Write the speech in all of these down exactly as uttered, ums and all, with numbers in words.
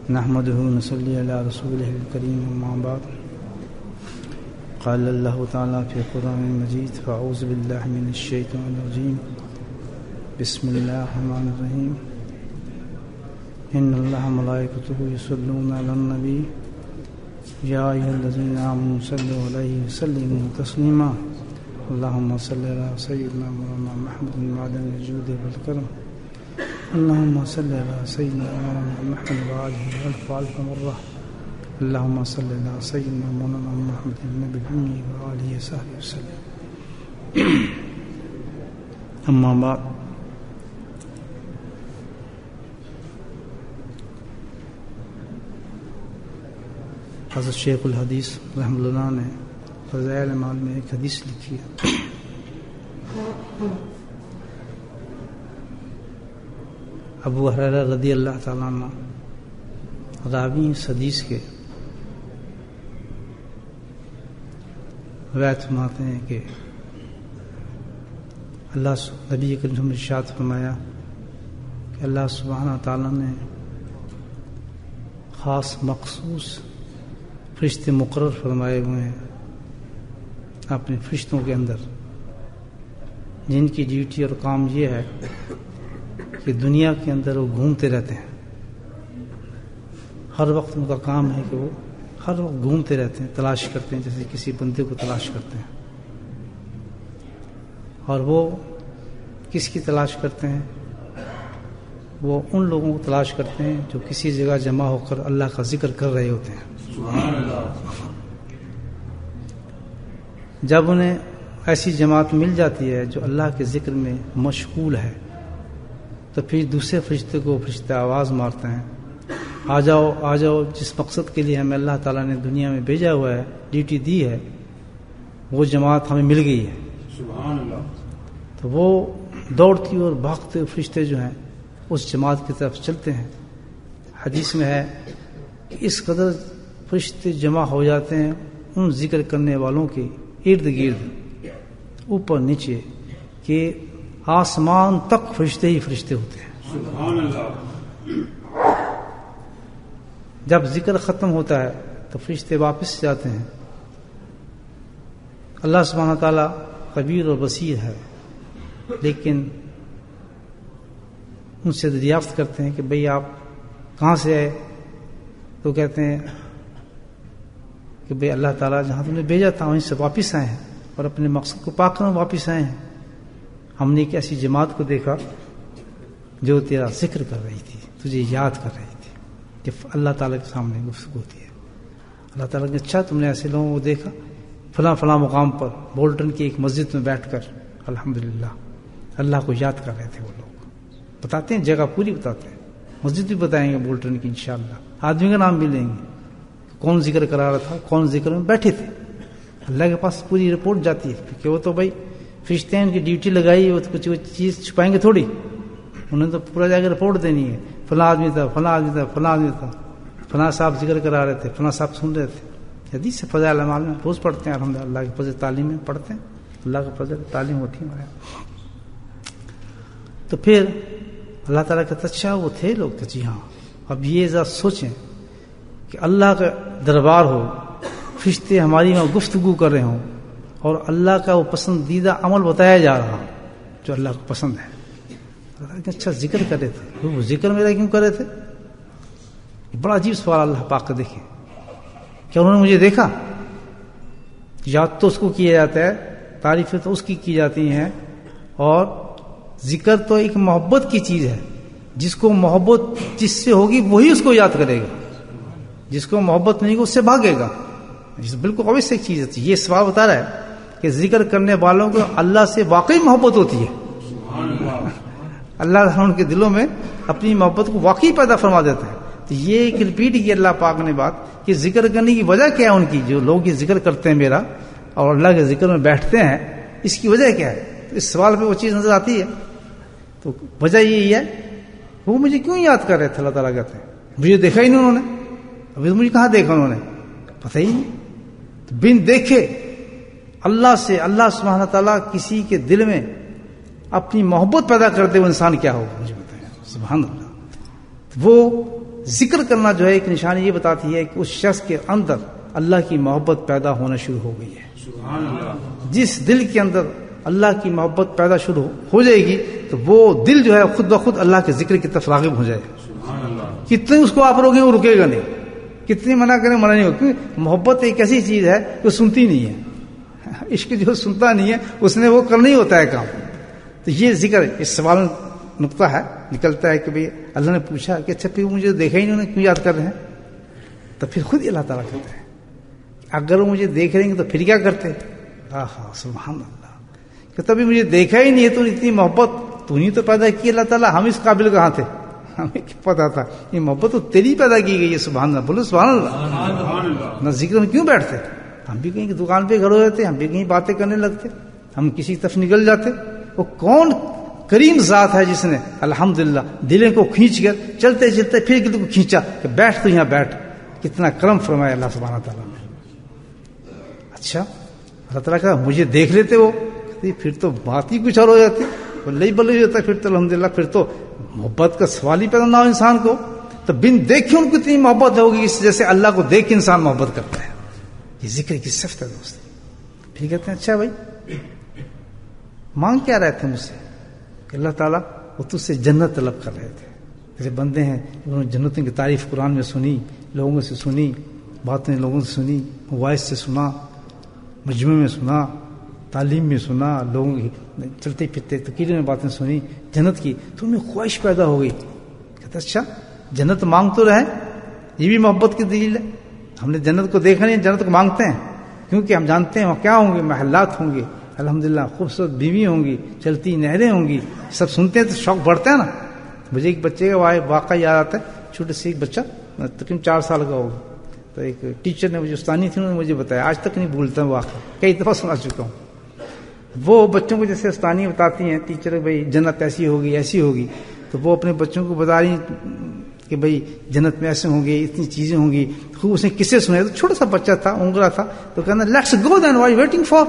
نحمده ونصلي على رسوله الكريم أما بعد قال الله تعالى في القرآن المجيد فأعوذ بالله من الشيطان الرجيم بسم الله الرحمن الرحيم إن الله وملائكته يصلون على النبي يا أيها الذين آمنوا صلوا عليه وسلموا تسليما اللهم صل على سيدنا مولانا محمد معدن الجود والكرم اللهم صل على سيدنا مولانا محمد وآله ألف ألف مرة اللهم صل على سيدنا مولانا محمد النبي الأمي وآله وصحبه وسلم أما بعد حضرت شیخ الحدیث رحمۃ اللہ نے فضائل اعمال میں ایک حدیث لکھی ہے. ابو ہریرہ رضی اللہ تعالیٰ عنہ راوی اس حدیث کے روایت فرماتے ہیں کہ اللہ نبی کریم نے ارشاد فرمایا کہ اللہ سبحانہ تعالیٰ نے خاص مخصوص فرشتے مقرر فرمائے ہوئے ہیں اپنے فرشتوں کے اندر، جن کی ڈیوٹی اور کام یہ ہے کہ دنیا کے اندر وہ گھومتے رہتے ہیں. ہر وقت ان کا کام ہے کہ وہ ہر وقت گھومتے رہتے ہیں، تلاش کرتے ہیں، جیسے کسی بندے کو تلاش کرتے ہیں. اور وہ کس کی تلاش کرتے ہیں؟ وہ ان لوگوں کو تلاش کرتے ہیں جو کسی جگہ جمع ہو کر اللہ کا ذکر کر رہے ہوتے ہیں. سبحان اللہ. جب انہیں ایسی جماعت مل جاتی ہے جو اللہ کے ذکر میں مشغول ہے تو پھر دوسرے فرشتے کو فرشتے آواز مارتے ہیں، آ جاؤ آ جاؤ، جس مقصد کے لیے ہمیں اللہ تعالیٰ نے دنیا میں بھیجا ہوا ہے، ڈیوٹی دی ہے، وہ جماعت ہمیں مل گئی ہے. سبحان اللہ. تو وہ دوڑتی اور بھاگتے فرشتے جو ہیں اس جماعت کی طرف چلتے ہیں. حدیث میں ہے کہ اس قدر فرشتے جمع ہو جاتے ہیں ان ذکر کرنے والوں کے ارد گرد، اوپر نیچے، کہ آسمان تک فرشتے ہی فرشتے ہوتے ہیں. سبحان اللہ. جب ذکر ختم ہوتا ہے تو فرشتے واپس جاتے ہیں. اللہ سبحانہ تعالیٰ خبیر اور بصیر ہے، لیکن ان سے دریافت کرتے ہیں کہ بھئی آپ کہاں سے آئے؟ تو کہتے ہیں کہ بھئی اللہ تعالیٰ جہاں تم نے بھیجا تھا وہیں سے واپس آئے ہیں اور اپنے مقصد کو پا کر واپس آئے ہیں. ہم نے ایک ایسی جماعت کو دیکھا جو تیرا ذکر کر رہی تھی، تجھے یاد کر رہی تھی، کہ اللہ تعالیٰ کے سامنے گفتگو ہوتی ہے. اللہ تعالیٰ نے اچھا تم نے ایسے لوگوں کو دیکھا فلاں فلاں مقام پر بولٹن کی ایک مسجد میں بیٹھ کر الحمدللہ اللہ کو یاد کر رہے تھے. وہ لوگ بتاتے ہیں، جگہ پوری بتاتے ہیں، مسجد بھی بتائیں گے بولٹن کی انشاءاللہ، آدمی کا نام بھی لیں گے، کون ذکر کرا رہا تھا، کون ذکر میں بیٹھے تھے. اللہ کے پاس پوری رپورٹ جاتی ہے، کہ وہ تو بھائی فرشتے ہیں، ان کی ڈیوٹی لگائی، وہ کچھ چیز چھپائیں گے تھوڑی، انہیں تو پورا جا کے رپورٹ دینی ہے. فلاں آدمی تھا، فلاں آدمی تھا، فلاں آدمی تھا، فلاں صاحب ذکر کرا رہے تھے، فلاں صاحب سن رہے تھے. حدیث سے فضائل اعمال میں روز پڑھتے ہیں الحمدللہ، اللہ کی فضل تعلیم میں پڑھتے ہیں، اللہ کا فضل تعلیم ہوتی ہے ہمارے. تو پھر اللہ تعالیٰ کہتا اچھا وہ تھے لوگ، کہ جی ہاں. اب یہ ذرا سوچیں کہ اللہ کا دربار ہو، فرشتے ہماری وہاں گفتگو کر رہے ہوں، اور اللہ کا وہ پسندیدہ عمل بتایا جا رہا جو اللہ کو پسند ہے. اچھا ذکر کر رہے تھے، وہ ذکر میرا کیوں کر رہے تھے؟ بڑا عجیب سوال اللہ پاک کا. دیکھیں کیا انہوں نے مجھے دیکھا؟ یاد تو اس کو کیا جاتا ہے، تعریفیں تو اس کی کی جاتی ہیں، اور ذکر تو ایک محبت کی چیز ہے. جس کو محبت جس سے ہوگی وہی اس کو یاد کرے گا، جس کو محبت نہیں ہوگی اس سے بھاگے گا. بالکل اویس ایک چیز ہے. یہ سوال بتا رہا ہے کہ ذکر کرنے والوں کو اللہ سے واقعی محبت ہوتی ہے. اللہ ان کے دلوں میں اپنی محبت کو واقعی پیدا فرما دیتا ہے. تو یہ ایک ریپیٹ کی اللہ پاک نے بات کہ ذکر کرنے کی وجہ کیا ہے ان کی، جو لوگ یہ ذکر کرتے ہیں میرا اور اللہ کے ذکر میں بیٹھتے ہیں، اس کی وجہ کیا ہے؟ اس سوال پہ وہ چیز نظر آتی ہے. تو وجہ یہی ہے، وہ مجھے کیوں یاد کر رہے تھے؟ اللہ تعالیٰ کہتے ہیں مجھے دیکھا ہی نہیں انہوں نے. ابھی مجھے کہاں دیکھا انہوں نے؟ پتہ ہی نہیں. بن دیکھے اللہ سے اللہ سبحانہ تعالیٰ کسی کے دل میں اپنی محبت پیدا کرتے وہ انسان کیا ہوگا؟ مجھے بتائیں. سبحان اللہ. وہ ذکر کرنا جو ہے ایک نشانی یہ بتاتی ہے کہ اس شخص کے اندر اللہ کی محبت پیدا ہونا شروع ہو گئی ہے. سبحان اللہ. جس دل کے اندر اللہ کی محبت پیدا شروع ہو جائے گی تو وہ دل جو ہے خود بخود اللہ کے ذکر کی طرف راغب ہو جائے گا. سبحان اللہ. کتنے اس کو آپ روکیں وہ رکے گا نہیں, کتنی منع کریں منع نہیں ہوگا, کیونکہ محبت ایک ایسی چیز ہے جو سنتی نہیں ہے. عشق جو سنتا نہیں ہے اس نے وہ کرنا ہی ہوتا ہے کام. تو یہ ذکر اس سوال میں نقطہ ہے نکلتا ہے کہ بھئی اللہ نے پوچھا کہ اچھا پھر مجھے دیکھا ہی نہیں, کیوں یاد کر رہے ہیں؟ تو پھر خود اللہ تعالیٰ کہتا ہے اگر وہ مجھے دیکھ رہے ہیں تو پھر کیا کرتے؟ ہاں ہاں سبحان اللہ, کہ تبھی مجھے دیکھا ہی نہیں ہے تو اتنی محبت تو نہیں تو پیدا کی اللہ تعالیٰ, ہم اس قابل کہاں تھے, ہمیں کیا پتا تھا یہ محبت تو تیری پیدا کی گئی ہے. سبحان اللہ, بولو سبحان اللہ. نہ ذکر میں کیوں بیٹھتے, ہم بھی کہیں دکان پہ کھڑے ہوتے, ہم بھی کہیں باتیں کرنے لگتے, ہم کسی طرف نکل جاتے. وہ کون کریم ذات ہے جس نے الحمدللہ دلوں کو کھینچ کر چلتے چلتے پھر دل کو کھینچا کہ بیٹھ تو یہاں بیٹھ. کتنا کرم فرمایا اللہ سبحانہ تعالیٰ نے. اچھا اللہ تعالیٰ کہا مجھے دیکھ لیتے وہ, پھر تو بات ہی کچھ اور ہو جاتی, بلے بلے ہوتا, پھر تو الحمدللہ پھر تو محبت کا سوال ہی پیدا نہ ہو انسان کو. تو بن دیکھے ان کو اتنی محبت ہوگی جیسے اللہ کو دیکھ کے انسان محبت کرتا ہے. یہ ذکر کی صفت ہے دوست. پھر کہتے ہیں اچھا بھائی مانگ کیا رہے تھے مجھ سے؟ کہ اللہ تعالیٰ وہ تجھ سے جنت طلب کر رہے تھے. جیسے بندے ہیں انہوں نے جنتوں کی تعریف قرآن میں سنی, لوگوں سے سنی, باتیں لوگوں سے سنی, وائس سے سنا, مجمع میں سنا, تعلیم میں سنا, لوگوں کی چلتے پھرتے تقریروں میں باتیں سنی جنت کی, تو ان میں خواہش پیدا ہو گئی. کہتے اچھا جنت مانگ تو رہے, یہ بھی محبت کی دلیل ہے. ہم نے جنت کو دیکھا نہیں, جنت کو مانگتے ہیں کیونکہ ہم جانتے ہیں وہاں کیا ہوں گے, محلات ہوں گے, الحمدللہ خوبصورت بیوی ہوں گی, چلتی نہریں ہوں گی, سب سنتے ہیں تو شوق بڑھتا ہے نا. مجھے ایک بچے کا واقعہ یاد آتا ہے, چھوٹے سے ایک بچہ تقریباً چار سال کا ہوگا, تو ایک ٹیچر نے مجھے استانی تھی انہوں نے مجھے بتایا, آج تک نہیں بھولتا ہوں واقعہ, کئی دفعہ سنا چکا ہوں. وہ بچوں کو جیسے استانی بتاتی ہیں ٹیچر بھائی جنت ایسی ہوگی ایسی ہوگی, تو وہ اپنے بچوں کو بتا رہی کہ بھئی جنت میں ایسے ہوں گے, اتنی چیزیں ہوں گی. خوب اس نے کسے سنے, تو چھوٹا سا بچہ تھا, اونگلا تھا, تو کہنا let's go then why waiting for.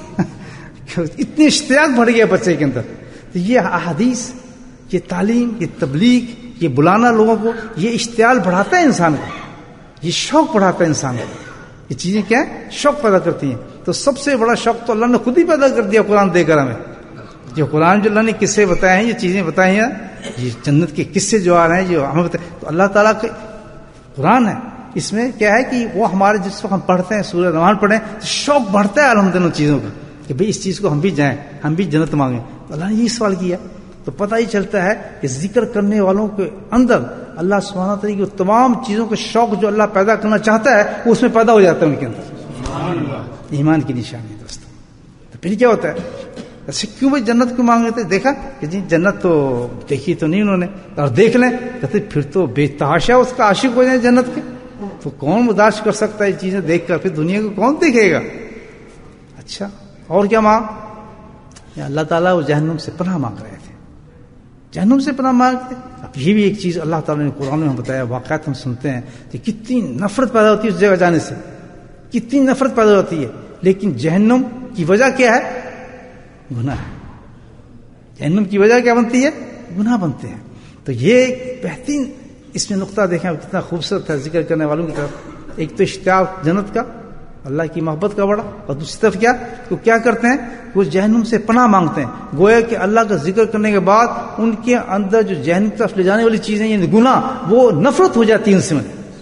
اتنی اشتیاق بڑھ گیا بچے کے اندر. تو یہ احادیث, یہ تعلیم, یہ تبلیغ, یہ بلانا لوگوں کو, یہ اشتعال بڑھاتا ہے انسان کو, یہ شوق بڑھاتا ہے انسان کو. یہ چیزیں کیا ہیں, شوق پیدا کرتی ہیں. تو سب سے بڑا شوق تو اللہ نے خود ہی پیدا کر دیا قرآن دے کر ہمیں. جو قرآن جو اللہ نے قصے بتائے ہیں, یہ چیزیں بتائی ہیں, یہ جنت کے قصے جو آ رہے ہیں جو ہمیں بتائے, تو اللہ تعالیٰ کے قرآن ہے. اس میں کیا ہے کہ وہ ہمارے جس وقت ہم پڑھتے ہیں سورہ رحمان پڑھیں تو شوق بڑھتا ہے الحمدللہ چیزوں کا کہ بھئی اس چیز کو ہم بھی جائیں, ہم بھی جنت مانگیں. تو اللہ نے یہ سوال کیا, تو پتہ ہی چلتا ہے کہ ذکر کرنے والوں کے اندر اللہ سبحانہ تعالیٰ کی تمام چیزوں کا شوق جو اللہ پیدا کرنا چاہتا ہے وہ اس میں پیدا ہو جاتا ہے ان کے اندر. ایمان کی نشانی دوستوں. تو پھر کیا ہوتا ہے, ایسے کیوں بھائی جنت کو مانگ رہے تھے؟ دیکھا کہ جی جنت تو دیکھی تو نہیں انہوں نے, اور دیکھ لیں کہتے پھر تو بے تحاشا اس کا عاشق ہو جائیں جنت کے. تو کون برداشت کر سکتا ہے یہ چیزیں دیکھ کر, پھر دنیا کو کون دیکھے گا. اچھا اور کیا مانگ, اللہ تعالیٰ وہ جہنم سے پناہ مانگ رہے تھے, جہنم سے پناہ مانگتے. اب یہ بھی ایک چیز اللہ تعالیٰ نے قرآن میں بتایا, واقعات ہم سنتے ہیں کہ کتنی نفرت پیدا ہوتی ہے اس جگہ جانے سے, کتنی نفرت پیدا ہوتی ہے. لیکن جہنم کی وجہ کیا ہے؟ گناہ ہے. جہنم کی وجہ کیا بنتی ہے؟ گناہ بنتے ہیں. تو یہ ایک بہترین اس میں نقطہ دیکھیں کتنا خوبصورت ہے ذکر کرنے والوں کی طرف. ایک تو اشتیاق جنت کا, اللہ کی محبت کا بڑا, اور دوسری طرف کیا وہ کیا کرتے ہیں, وہ جہنم سے پناہ مانگتے ہیں. گویا کہ اللہ کا ذکر کرنے کے بعد ان کے اندر جو جہنم کی طرف لے جانے والی چیزیں یعنی گناہ, وہ نفرت ہو جاتی ہے ان سے,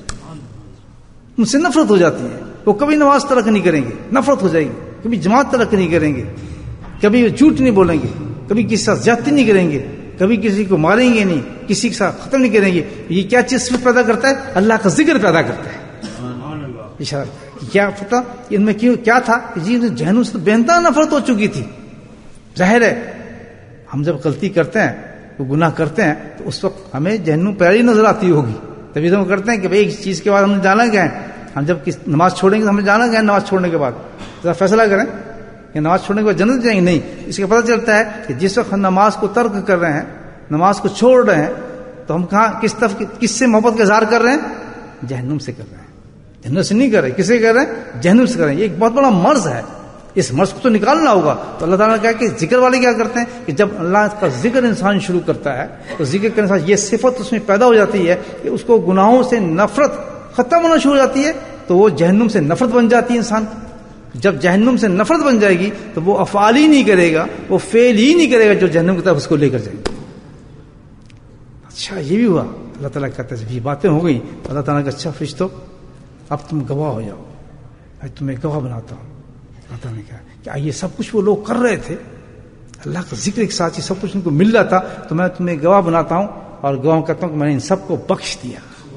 ان سے نفرت ہو جاتی ہے. وہ کبھی نماز ترک نہیں کریں گے, نفرت ہو جائے گی. کبھی جماعت ترک نہیں کریں گے, کبھی جھوٹ نہیں بولیں گے, کبھی کسی ساتھ زیادتی نہیں کریں گے, کبھی کسی کو ماریں گے نہیں, کسی کے ساتھ ختم نہیں کریں گے. یہ کیا چیز پیدا کرتا ہے؟ اللہ کا ذکر پیدا کرتا ہے. اشارہ کیا پتا ان میں کیوں کیا تھا کہ جی جہنم سے بہتا نفرت ہو چکی تھی. ظاہر ہے ہم جب غلطی کرتے ہیں, وہ گناہ کرتے ہیں, تو اس وقت ہمیں جہنم پیاری نظر آتی ہوگی. تبھی تو ہم کرتے ہیں کہ بھئی اس چیز کے بعد ہم نے جانا گیا ہے, ہم جب کس نماز چھوڑیں گے تو ہمیں جانا گیا نماز چھوڑنے کے بعد, ذرا فیصلہ کریں کہ نماز چھوڑنے کے بعد جنت جائیں گے. نہیں, اس کا پتہ چلتا ہے کہ جس وقت ہم نماز کو ترک کر رہے ہیں, نماز کو چھوڑ رہے ہیں, تو ہم کہاں کس طرف کس سے محبت کا اظہار کر رہے ہیں؟ جہنم سے کر رہے ہیں. جنت سے نہیں کر رہے, کس سے کر رہے ہیں؟ جہنم سے کر رہے ہیں. یہ ایک بہت بڑا مرض ہے, اس مرض کو تو نکالنا ہوگا. تو اللہ تعالیٰ نے کہا کہ ذکر والے کیا کرتے ہیں کہ جب اللہ کا ذکر انسان شروع کرتا ہے تو ذکر کرنے سے یہ صفت اس میں پیدا ہو جاتی ہے کہ اس کو گناہوں سے نفرت ختم ہونا شروع ہو جاتی ہے, تو وہ جہنم سے نفرت بن جاتی ہے انسان. جب جہنم سے نفرت بن جائے گی تو وہ افعال ہی نہیں کرے گا, وہ فعل ہی نہیں کرے گا جو جہنم کی طرف اس کو لے کر جائے گا. اچھا یہ بھی ہوا. اللہ تعالیٰ کہتا ہے یہ باتیں ہو گئی تو اللہ تعالیٰ کا اچھا فرشتوں اب تم گواہ ہو جاؤ, میں تمہیں گواہ بناتا ہوں. اللہ تعالیٰ نے کہا کہ یہ سب کچھ وہ لوگ کر رہے تھے, اللہ کا ذکر کے ساتھ ہی سب کچھ ان کو مل رہا تھا, تو میں تمہیں گواہ بناتا ہوں اور گواہ کرتا ہوں کہ میں نے ان سب کو بخش دیا.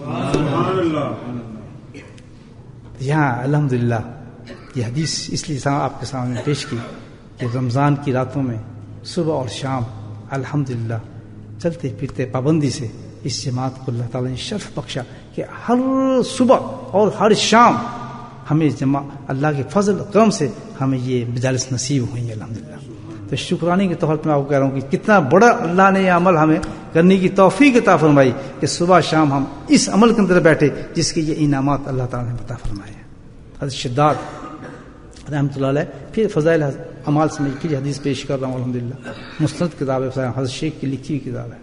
یہاں الحمدللہ یہ حدیث اس لیے آپ کے سامنے پیش کی کہ رمضان کی راتوں میں صبح اور شام الحمدللہ چلتے پھرتے پابندی سے اس جماعت کو اللہ تعالیٰ نے شرف بخشا کہ ہر صبح اور ہر شام ہمیں جمع اللہ کے فضل کرم سے ہمیں یہ مجالس نصیب ہوئی ہیں الحمدللہ. تو شکرانے کے طور پر میں آپ کو کہہ رہا ہوں کہ کتنا بڑا اللہ نے یہ عمل ہمیں کرنے کی توفیق عطا فرمائی کہ صبح شام ہم اس عمل کے اندر بیٹھے جس کے یہ انعامات اللہ تعالیٰ نے عطا فرمائے ہیں. حضرت شداد رحمۃ اللہ علیہ پھر فضائل اعمال سے میں پھر حدیث پیش کر رہا ہوں الحمدللہ. مستند کتاب ہے, حضرت شیخ کی لکھی ہوئی کتاب ہے.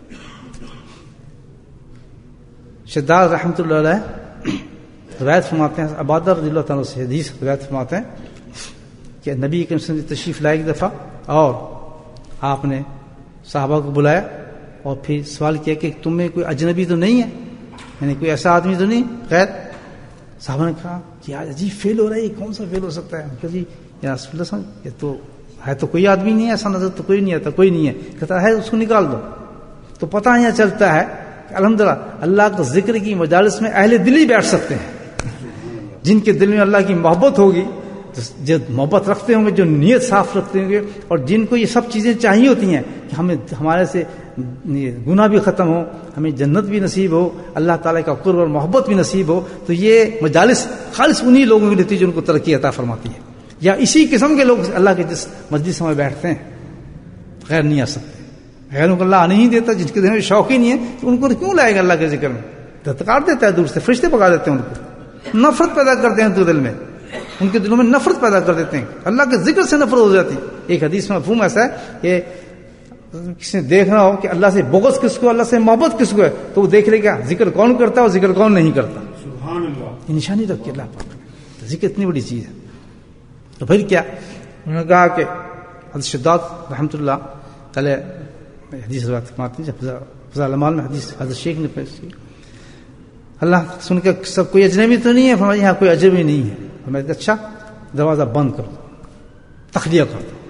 شداد رحمۃ اللہ علیہ روایت فرماتے ہیں, عبادہ رضی اللہ تعالیٰ سے حدیث روایت فرماتے ہیں کہ نبی کریم صلی اللہ علیہ وسلم تشریف لائے ایک دفعہ اور آپ نے صحابہ کو بلایا اور پھر سوال کیا کہ تم میں کوئی اجنبی تو نہیں ہے, یعنی کوئی ایسا آدمی تو نہیں غیر. صحابہ نے کہا کہ آج عجیب فیل ہو رہا ہے, یہ کون سا فیل ہو سکتا ہے؟ کہ جی یا رسول اللہ یہ تو ہے تو کوئی آدمی نہیں ہے, ایسا نظر تو کوئی نہیں آتا, کوئی نہیں ہے. کہتا ہے اس کو نکال دو. تو پتہ یہاں چلتا ہے کہ الحمدللہ اللہ کا ذکر کی مجالس میں اہل دل ہی بیٹھ سکتے ہیں, جن کے دل میں اللہ کی محبت ہوگی, جو محبت رکھتے ہوں گے, جو نیت صاف رکھتے ہوں گے, اور جن کو یہ سب چیزیں چاہیے ہوتی ہیں کہ ہمیں ہمارے سے گناہ بھی ختم ہو, ہمیں جنت بھی نصیب ہو, اللہ تعالیٰ کا قرب اور محبت بھی نصیب ہو. تو یہ مجالس خالص انہی لوگوں کے لیے جن کو ترقی عطا فرماتی ہے, یا اسی قسم کے لوگ اللہ کے جس مجلس میں بیٹھتے ہیں غیر نہیں آ سکتے. غیروں کو اللہ آنے ہی دیتا, جن کے دل میں شوق ہی نہیں ہے تو ان کو کیوں لائے گا اللہ کے ذکر میں؟ دھتکار دیتا ہے دور سے, فرشتے پکا دیتے ہیں ان کو, نفرت پیدا کرتے ہیں تو دل میں, ان کے دلوں میں نفرت پیدا کر دیتے ہیں, اللہ کے ذکر سے نفرت ہو جاتی ہے. ایک حدیث میں مفہوم ایسا ہے کہ کسی نے دیکھنا ہو کہ اللہ سے بغض کس کو, اللہ سے محبت کس کو ہے, تو وہ دیکھ لے گا ذکر کون کرتا ہے اور ذکر کون نہیں کرتا. سبحان اللہ, یہ نشانی رکھے اللہ پاک. ذکر اتنی بڑی چیز ہے. تو پھر کیا انہوں نے کہا کہ حضرت شداد رحمۃ اللہ علیہ حدیث روایت فرماتے ہیں, فضائل اعمال میں حدیث حضرت شیخ نے پیش کی, اللہ سن کے سب کوئی اجنبی تو نہیں ہے؟ فرمایا یہاں کوئی اجنبی نہیں ہے. فرمایا اچھا دروازہ بند کر دو, تخلیہ کر دو,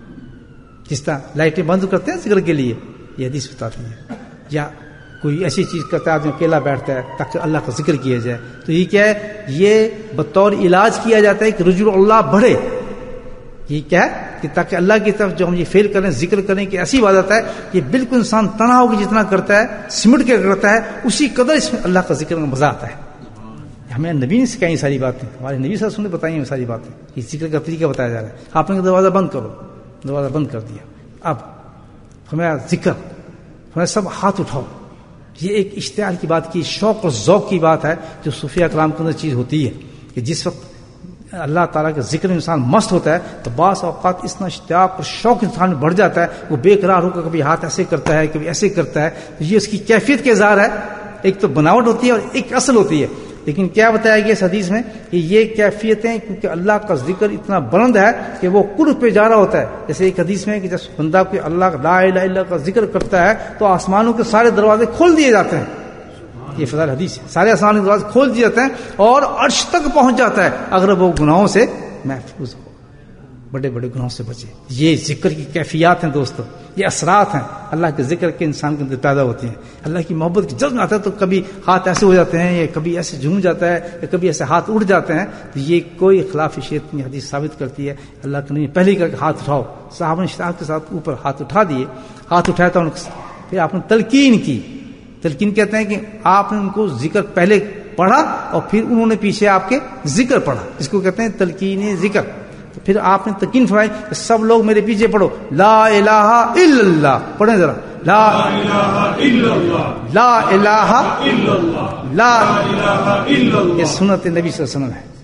جس طرح لائٹیں بند کرتے ہیں ذکر کے لیے, یہ حدیث بتاتی ہے. یا کوئی ایسی چیز کرتا ہے آدمی اکیلا بیٹھتا ہے تاکہ اللہ کا ذکر کیا جائے, تو یہ کیا ہے, یہ بطور علاج کیا جاتا ہے کہ رجوع اللہ بڑھے. یہ کیا ہے کہ تاکہ اللہ کی طرف جو ہم یہ فیل کریں, ذکر کریں کہ ایسی عبادت ہے کہ بالکل انسان تنہا ہو کے جتنا کرتا ہے, سمٹ کے کرتا ہے, اسی قدر اس میں اللہ کا ذکر کا مزہ آتا ہے. ہمیں نبی نے سکھائی ساری باتیں, ہمارے نبی صلی اللہ علیہ وسلم نے بتائی ہیں ساری باتیں, یہ ذکر کا طریقہ بتایا جا رہا ہے. آپ نے دروازہ بند کرو, دروازہ بند کر دیا. اب ہمیں ذکر, ہمیں سب ہاتھ اٹھاؤ. یہ ایک اشتعال کی بات کی, شوق اور ذوق کی بات ہے جو صوفیہ کرام کے اندر چیز ہوتی ہے کہ جس وقت اللہ تعالیٰ کے ذکر میں انسان مست ہوتا ہے تو بعض اوقات اتنا اشتیاق اور شوق انسان میں بڑھ جاتا ہے, وہ بے قرار ہو کر کبھی ہاتھ ایسے کرتا ہے, کبھی ایسے کرتا ہے. تو یہ اس کی کیفیت کے اظہار ہے. ایک تو بناوٹ ہوتی ہے اور ایک اصل ہوتی ہے. لیکن کیا بتایا گیا اس حدیث میں کہ یہ کیفیتیں, کیونکہ اللہ کا ذکر اتنا بلند ہے کہ وہ قرب پہ جا رہا ہوتا ہے. جیسے ایک حدیث میں کہ جب بندہ کوئی اللہ لا الہ الا اللہ کا ذکر کرتا ہے تو آسمانوں کے سارے دروازے کھول دیے جاتے ہیں. یہ فضائل حدیث ہے, سارے آسمان کے دروازے کھول دیے جاتے ہیں اور عرش تک پہنچ جاتا ہے اگر وہ گناہوں سے محفوظ ہو, بڑے بڑے گناہوں سے بچے. یہ ذکر کی کیفیات ہیں دوستو, یہ اثرات ہیں اللہ کے ذکر کے انسان کے اندر پیدا ہوتے ہیں. اللہ کی محبت کی جذب آتا ہے تو کبھی ہاتھ ایسے ہو جاتے ہیں, یا کبھی ایسے جھوم جاتا ہے, یا کبھی ایسے ہاتھ اڑ جاتے ہیں. تو یہ کوئی خلاف شریعت کی حدیث ثابت کرتی ہے. اللہ کے نبی پہلے کہا کہ ہاتھ اٹھاؤ, صحابہ نے اشتیاق کے ساتھ اوپر ہاتھ اٹھا دیے. ہاتھ اٹھایا تھا, پھر آپ نے تلقین کی. تلقین کہتے ہیں کہ آپ نے ان کو ذکر پہلے پڑھا اور پھر انہوں نے پیچھے آپ کے ذکر پڑھا, اس کو کہتے ہیں تلقین ذکر. تو پھر آپ نے تلقین فرمائی کہ سب لوگ میرے پیچھے پڑھو, لا الہ الا اللہ. پڑھیں ذرا, لا الہ الا اللہ, لا الہ الا اللہ, لا الہ الا اللہ. یہ سنت نبی صلی اللہ علیہ وسلم ہے.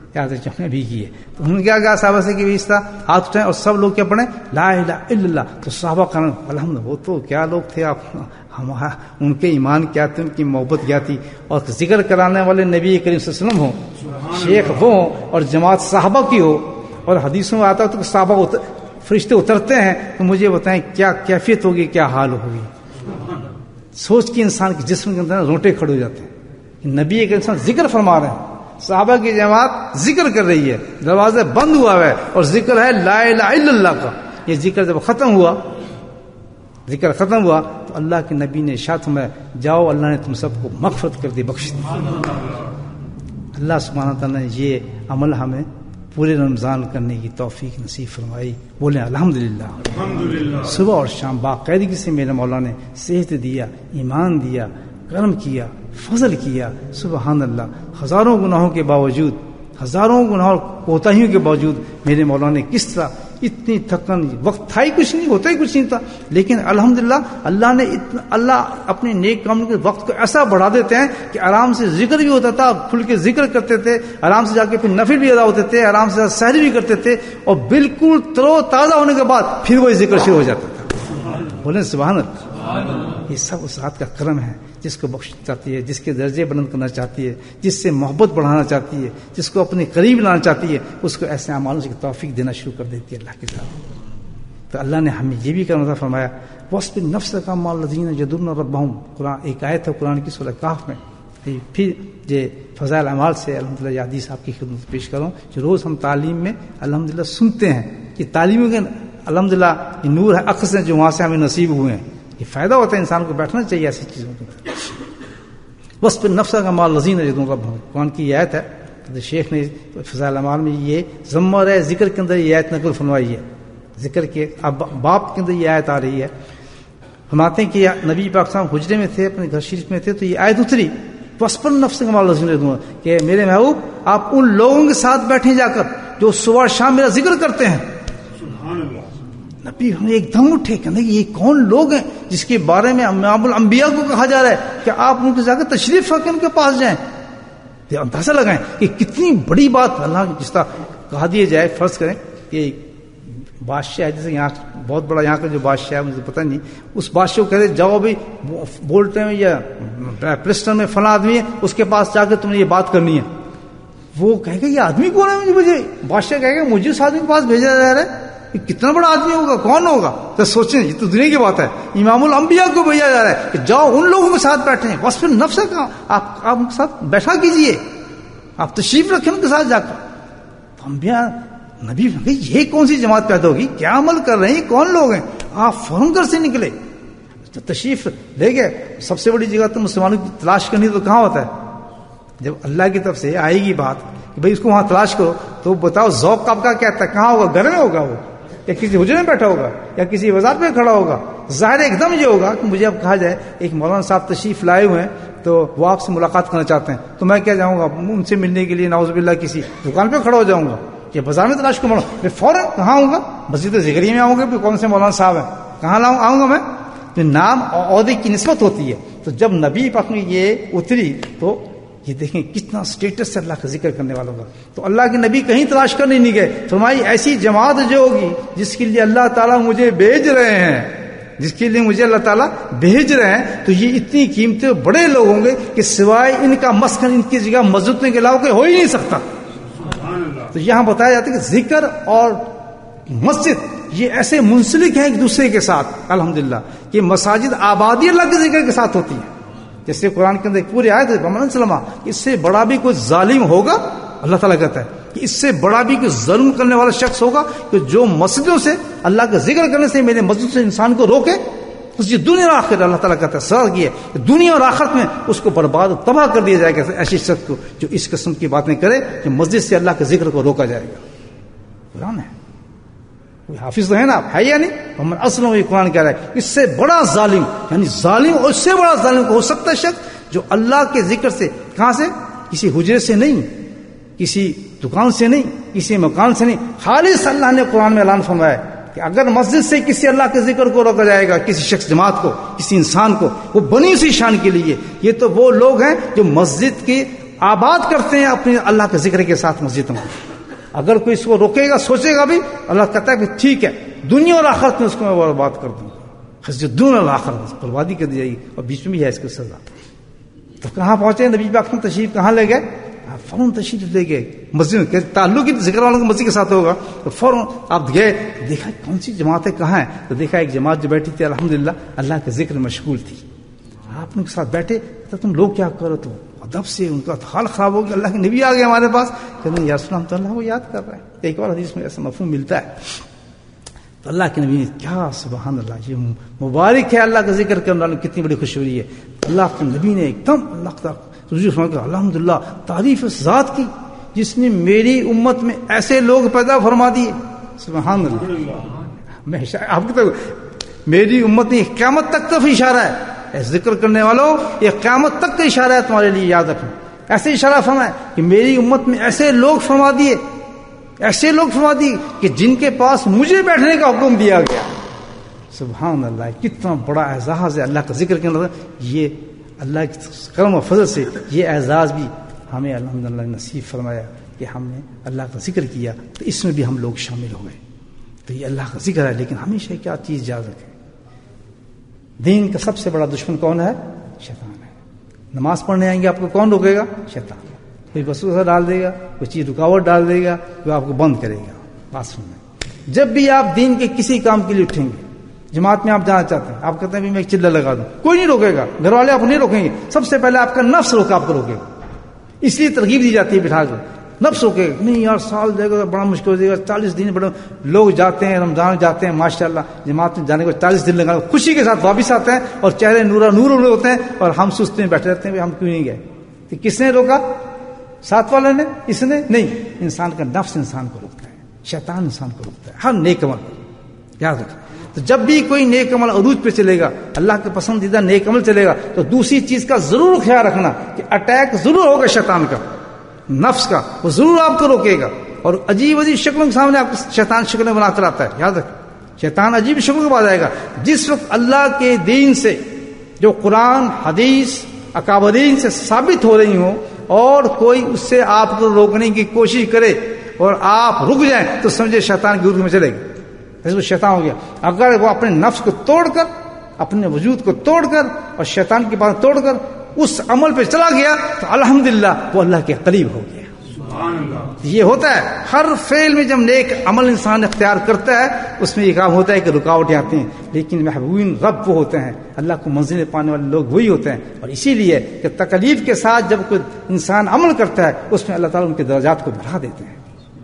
یاد ہے ہم نے بھی کی ہے. تو انہوں نے کیا کہا صحابہ سے کہ اس طرح ہاتھ اٹھائیں اور سب لوگ کیا پڑھیں لا الہ الا اللہ. تو صحابہ کرام الحمد وہ تو کیا لوگ تھے آپ, ہم ان کے ایمان کیا تھے, ان کی محبت کیا تھی. اور ذکر کرانے والے نبی کریم صلی اللہ علیہ وسلم ہوں, شیخ وہ ہوں, اور جماعت صحابہ کی ہو. اور حدیثوں میں آتا ہے تو صحابہ اتر, فرشتے اترتے ہیں, تو مجھے بتائیں کیا کیفیت ہوگی, کیا حال ہوگی. سوچ کے انسان کے جسم کے اندر روٹے کھڑے ہو جاتے ہیں. نبی ایک انسان ذکر فرما رہے ہیں, صحابہ کی جماعت ذکر کر رہی ہے, دروازے بند ہوا ہے اور ذکر ہے لا الہ الا اللہ کا. یہ ذکر جب ختم ہوا ذکر ختم ہوا تو اللہ کے نبی نے ارشاد فرمایا جاؤ اللہ نے تم سب کو مغفرت کر دی, بخش دی. اللہ سبحانہ تعالیٰ نے یہ عمل ہمیں پورے رمضان کرنے کی توفیق نصیب فرمائی. بولیں الحمدللہ. صبح اور شام باقاعدگی سے میرے مولا نے صحت دیا, ایمان دیا, کرم کیا, فضل کیا. سبحان اللہ. ہزاروں گناہوں کے باوجود, ہزاروں گناہوں کوتاہیوں کے باوجود میرے مولا نے کس طرح اتنی تھکن, وقت تھا ہی کچھ نہیں, ہوتا ہی کچھ نہیں تھا, لیکن الحمدللہ اللہ نے اتنا, اللہ اپنے نیک کام کے وقت کو ایسا بڑھا دیتے ہیں کہ آرام سے ذکر بھی ہوتا تھا, کھل کے ذکر کرتے تھے, آرام سے جا کے پھر نفل بھی ادا ہوتے تھے, آرام سے سحری بھی کرتے تھے, اور بالکل ترو تازہ ہونے کے بعد پھر وہی ذکر شروع ہو جاتا تھا. بولیں سبحان اللہ. یہ سب اس ذات کا کرم ہے جس کو بخشنا چاہتی ہے, جس کے درجے بلند کرنا چاہتی ہے, جس سے محبت بڑھانا چاہتی ہے, جس کو اپنے قریب لانا چاہتی ہے, اس کو ایسے اعمالوں سے توفیق دینا شروع کر دیتی ہے اللہ کے ساتھ. تو اللہ نے ہمیں یہ بھی کرنا فرمایا وَاصْبِرْ نَفْسَكَ مَعَ الَّذِينَ يَدْعُونَ رَبَّهُمْ. قرآن ایک آیت ہے قرآن کی سورہ کہف میں. پھر یہ فضائل اعمال سے الحمدللہ یہ حدیث آپ کی خدمت پیش کروں جو روز ہم تعلیم میں الحمدللہ سنتے ہیں. یہ تعلیموں کے الحمدللہ یہ نور ہے عقل سے جو وہاں سے ہمیں نصیب ہوئے ہیں. یہ فائدہ ہوتا ہے, انسان کو بیٹھنا چاہیے ایسی چیزوں کے اندر. وَاصْبِرْ نَفْسَكَ مَعَ الَّذِينَ يَدْعُونَ رَبَّهُم. قرآن کی یہ آیت ہے, شیخ نے فضائل اعمال میں یہ ضمر ہے ذکر کے اندر یہ آیت نقل فرمائی ہے. ذکر کے اب باپ کے اندر یہ آیت آ رہی ہے. فرماتے ہیں کہ نبی پاک صاحب حجرے میں تھے, اپنے گھر شریف میں تھے, تو یہ آیت اتری وَاصْبِرْ نَفْسَكَ مَعَ الَّذِينَ يَدْعُونَ کہ میرے محبوب آپ ان لوگوں کے ساتھ بیٹھیں جا کر جو صبح شام میرا ذکر کرتے ہیں. سبحان اللہ. نبی ہم ایک دم اٹھے کہ یہ کون لوگ ہیں جس کے بارے میں امام الانبیاء کو کہا جا رہا ہے کہ آپ ان کے جا کر تشریف رکھیں, ان کے پاس جائیں. یہ اندازہ لگائیں کہ کتنی بڑی بات اللہ جس طرح کہا دیا جائے. فرض کریں کہ بادشاہ ہے, جیسے یہاں بہت بڑا یہاں کا جو بادشاہ ہے مجھے پتہ نہیں, اس بادشاہ کو کہتے جاؤ بھی بولتے ہیں یا پریسٹن میں فلاں آدمی ہے اس کے پاس جا کے تم نے یہ بات کرنی ہے. وہ کہے گا یہ آدمی کون ہے مجھے, بادشاہ کہے گا مجھے اس آدمی کے پاس بھیجا جا رہا ہے, یہ کتنا بڑا آدمی ہوگا, کون ہوگا. تو سوچیں یہ تو دنیا کی بات ہے. امام الانبیاء کو بھیجا جا رہا ہے کہ جاؤ ان لوگوں کے ساتھ بیٹھیں. بس پھر نفس کا آپ آپ ان کے ساتھ بیٹھا کیجئے, آپ تشریف رکھیں ان کے ساتھ جا کر. تو انبیاء نبی یہ کون سی جماعت پیدا ہوگی, کیا عمل کر رہے ہیں, کون لوگ ہیں. آپ فوراً گھر سے نکلے, تو تشریف لے گئے. سب سے بڑی جگہ تو مسلمانوں کی تلاش کرنی تو کہاں ہوتا ہے, جب اللہ کی طرف سے آئے گی بات کہ بھئی اس کو وہاں تلاش کرو, تو بتاؤ ذوق آپ کا کیا ہے, کہاں ہوگا, گھر میں ہوگا وہ, یا کسی حجرے میں بیٹھا ہوگا, یا کسی وزارت میں کھڑا ہوگا. ظاہر ایک دم یہ ہوگا کہ مجھے اب کہا جائے ایک مولانا صاحب تشریف لائے ہوئے ہیں تو وہ آپ سے ملاقات کرنا چاہتے ہیں, تو میں کیا جاؤں گا ان سے ملنے کے لیے نعوذ باللہ کسی دکان پہ کھڑا ہو جاؤں گا یا بازار میں تلاش کروں, میں فوراً کہاں آؤں گا, مسجد ذکریہ میں آؤں گا, پھر کون سے مولانا صاحب ہیں, کہاں لاؤں آؤں گا میں. تو نام اور عہدے کی نسبت ہوتی ہے. تو جب نبی پاک میں یہ اتری تو یہ دیکھیں کتنا سٹیٹس ہے اللہ کا ذکر کرنے والوں کا. تو اللہ کے نبی کہیں تلاش کرنے نہیں گئے, فرمائی ایسی جماعت جو ہوگی جس کے لیے اللہ تعالیٰ مجھے بھیج رہے ہیں, جس کے لیے مجھے اللہ تعالیٰ بھیج رہے ہیں, تو یہ اتنی قیمتی بڑے لوگ ہوں گے کہ سوائے ان کا مسکن ان کی جگہ مسجد کے علاوہ کوئی ہو ہی نہیں سکتا. تو یہاں بتایا جاتا ہے کہ ذکر اور مسجد یہ ایسے منسلک ہیں ایک دوسرے کے ساتھ. الحمدللہ کہ مساجد آبادی اللہ کے ذکر کے ساتھ ہوتی ہے. جیسے قرآن کے اندر ایک پوری آیت ہے محمد صلی اللہ علیہ وسلم, اس سے بڑا بھی کوئی ظالم ہوگا, اللہ تعالیٰ کہتا ہے کہ اس سے بڑا بھی کوئی ظلم کرنے والا شخص ہوگا کہ جو مسجدوں سے اللہ کا ذکر کرنے سے میرے مسجد سے انسان کو روکے, اس کی دنیا اور آخرت اللہ تعالیٰ کہتا ہے سزا کی ہے کہ دنیا اور آخرت میں اس کو برباد تباہ کر دیا جائے گا ایسی شخص کو جو اس قسم کی باتیں کرے کہ مسجد سے اللہ کے ذکر کو روکا جائے گا. قرآن ہے, کوئی حافظ تو ہے نا, ہے یا نہیں. محمد اصل میں قرآن کہہ رہا ہے اس سے بڑا ظالم, یعنی ظالم اور اس سے بڑا ظالم ہو سکتا ہے شخص جو اللہ کے ذکر سے, کہاں سے, کسی حجرے سے نہیں, کسی دکان سے نہیں, کسی مکان سے نہیں, خالص اللہ نے قرآن میں اعلان فرمایا کہ اگر مسجد سے کسی اللہ کے ذکر کو روکا جائے گا, کسی شخص جماعت کو, کسی انسان کو, وہ بنی اسی شان کے لیے. یہ تو وہ لوگ ہیں جو مسجد کے آباد کرتے ہیں اپنے اللہ کے ذکر کے ساتھ مسجد میں. اگر کوئی اس کو روکے گا, سوچے گا بھی, اللہ کہتا ہے کہ ٹھیک ہے دنیا اور آخرت میں اس کو میں برباد کر دوں گا. خزدون الآخرت, بربادی کر دی جائے گی, اور بیچ میں بھی ہے اس کی سزا. تو کہاں پہنچے نبی پاک نے تشریف کہاں لے گئے؟ فوراً تشریف لے گئے مسجد میں. تعلق ہی ذکر والوں کو مسجد کے ساتھ ہوگا, تو فوراً آپ گئے, دیکھا کون سی جماعتیں کہاں ہیں, تو دیکھا ایک جماعت جو بیٹھی تھی الحمدللہ اللہ کے ذکر مشغول تھی. آپ ان کے ساتھ بیٹھے تو تم لوگ کیا کرو, تو ادب سے ان کا حال خراب ہو گیا. اللہ کے نبی آ گئے ہمارے پاس, کہ نہیں یا رسول اللہ, ہم تو اللہ کو یاد کر رہے ہیں. ایک اور حدیث میں ایسا مفہوم ملتا ہے. تو اللہ کے نبی نے کیا سبحان اللہ, یہ مبارک ہے اللہ کا ذکر کرنے والوں, کتنی بڑی خوشخبری ہے. اللہ کے نبی نے ایک دم اللہ کا رجوع فرما کر الحمدللہ تعریف اس ذات کی جس نے میری امت میں ایسے لوگ پیدا فرما دیے. سبحان اللہ. میں آپ کی تو میری امت نے قیامت تک تو اشارہ ہے, ذکر کرنے والوں یہ قیامت تک کا اشارہ ہے تمہارے لیے, یاد رکھنا. ایسے اشارہ فرمایا کہ میری امت میں ایسے لوگ فرما دیے, ایسے لوگ فرما دیے کہ جن کے پاس مجھے بیٹھنے کا حکم دیا گیا. سبحان اللہ, کتنا بڑا اعزاز ہے اللہ کا ذکر کرنا. یہ اللہ کے کرم و فضل سے یہ اعزاز بھی ہمیں الحمدللہ نصیب فرمایا کہ ہم نے اللہ کا ذکر کیا, تو اس میں بھی ہم لوگ شامل ہو گئے. تو یہ اللہ کا ذکر ہے, لیکن ہمیشہ کیا چیز یاد رکھیں, دین کا سب سے بڑا دشمن کون ہے؟ شیطان ہے. نماز پڑھنے آئیں گے آپ کو کون روکے گا؟ شیطان. کوئی وسوسہ ڈال دے گا, کوئی چیز رکاوٹ ڈال دے گا, وہ آپ کو بند کرے گا. بات سننا, جب بھی آپ دین کے کسی کام کے لیے اٹھیں گے, جماعت میں آپ جانا چاہتے ہیں, آپ کہتے ہیں بھی میں ایک چلہ لگا دوں, کوئی نہیں روکے گا, گھر والے آپ نہیں روکیں گے. سب سے پہلے آپ کا نفس روکا آپ کو روکے گا, اس لیے ترغیب دی جاتی ہے بٹھا کر. نفس روکے گا, نہیں یار سال دے گا بڑا مشکل ہو جائے گا, چالیس دن بڑا. لوگ جاتے ہیں رمضان جاتے ہیں ماشاء اللہ, جماعت میں جانے کو چالیس دن لگا, خوشی کے ساتھ واپس آتے ہیں اور چہرے نورا نور اڑے ہوتے ہیں, اور ہم سستے میں بیٹھے رہتے ہیں ہم کیوں نہیں گئے. تو کس نے روکا؟ ساتھ والے نے, اس نے نہیں. انسان کا نفس انسان کو روکتا ہے, شیطان انسان کو روکتا ہے ہر نیک عمل. یاد رکھیں, تو جب بھی کوئی نیک عمل عروج پہ چلے گا, اللہ کے پسندیدہ نیک عمل چلے گا, تو دوسری چیز کا ضرور خیال رکھنا کہ اٹیک ضرور ہوگا شیطان کا, نفس کا, وہ ضرور آپ کو روکے گا. اور عجیب عجیب شکلوں کے سامنے آپ کو شیطان شکلیں بنا کر آتا ہے. یاد رکھیں, شیطان عجیب شکلوں کے بعد آئے گا. جس وقت اللہ کے دین سے جو قرآن حدیث اکابرین سے ثابت ہو رہی ہوں, اور کوئی اس سے آپ کو روکنے کی کوشش کرے اور آپ رک جائیں, تو سمجھے شیطان کی گروہ میں چلے گا. وہ شیطان ہو گیا. اگر وہ اپنے نفس کو توڑ کر, اپنے وجود کو توڑ کر, اور شیطان کی بات توڑ کر اس عمل پہ چلا گیا, تو الحمدللہ وہ اللہ کے قریب ہو گیا. یہ ہوتا ہے ہر فعل میں, جب نیک عمل انسان اختیار کرتا ہے اس میں یہ کام ہوتا ہے کہ رکاوٹیں آتی ہیں, لیکن محبوبین رب وہ ہوتے ہیں, اللہ کو منزلیں پانے والے لوگ وہی ہوتے ہیں. اور اسی لیے کہ تکلیف کے ساتھ جب کوئی انسان عمل کرتا ہے, اس میں اللہ تعالیٰ ان کے درجات کو بڑھا دیتے ہیں.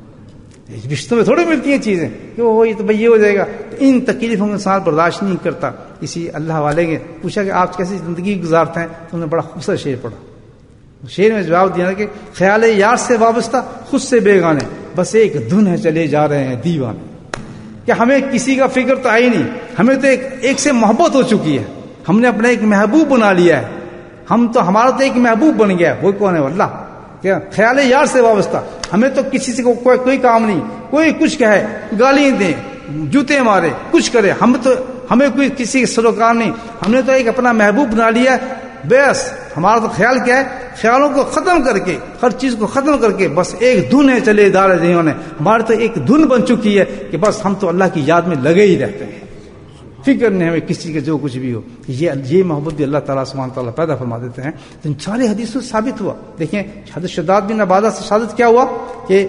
رشتوں میں تھوڑی ملتی ہیں چیزیں کہ وہ یہ تو بھائی یہ ہو جائے گا. ان تکلیفوں کو انسان برداشت نہیں کرتا. اسی اللہ والے نے پوچھا کہ آپ کیسی زندگی گزارتے ہیں, تو انہوں نے بڑا خوبصورت شعر پڑھا. شعر میں جواب دیا کہ خیال یار سے وابستہ خود سے بیگانے, بس ایک دھن ہے چلے جا رہے ہیں دیوانے. کہ ہمیں کسی کا فکر تو آئی نہیں, ہمیں تو ایک, ایک سے محبت ہو چکی ہے, ہم نے اپنا ایک محبوب بنا لیا ہے. ہم تو ہمارا تو ایک محبوب بن گیا ہے, وہ کون ہے؟ اللہ. کیا خیال یار سے وابستہ, ہمیں تو کسی سے کوئی, کوئی کام نہیں. کوئی کچھ کہے, گالی دیں, جوتے مارے, کچھ کرے, ہم تو ہمیں کوئی کسی سروکار نہیں. ہم نے تو ایک اپنا محبوب بنا لیا. بس ہمارا تو خیال کیا ہے, خیالوں کو ختم کر کے, ہر چیز کو ختم کر کے بس ایک دھن ہے چلے دار جیون ہے. ہماری تو ایک دھن بن چکی ہے کہ بس ہم تو اللہ کی یاد میں لگے ہی رہتے ہیں, فکر نہیں ہمیں کسی کے جو کچھ بھی ہو. یہ یہ محبت بھی اللہ تعالیٰ سبحانہ تعالیٰ پیدا فرما دیتے ہیں. تو ان سارے حدیثوں سے ثابت ہوا. دیکھیں حضرت شداد بن عبادہ سے شہادت کیا ہوا کہ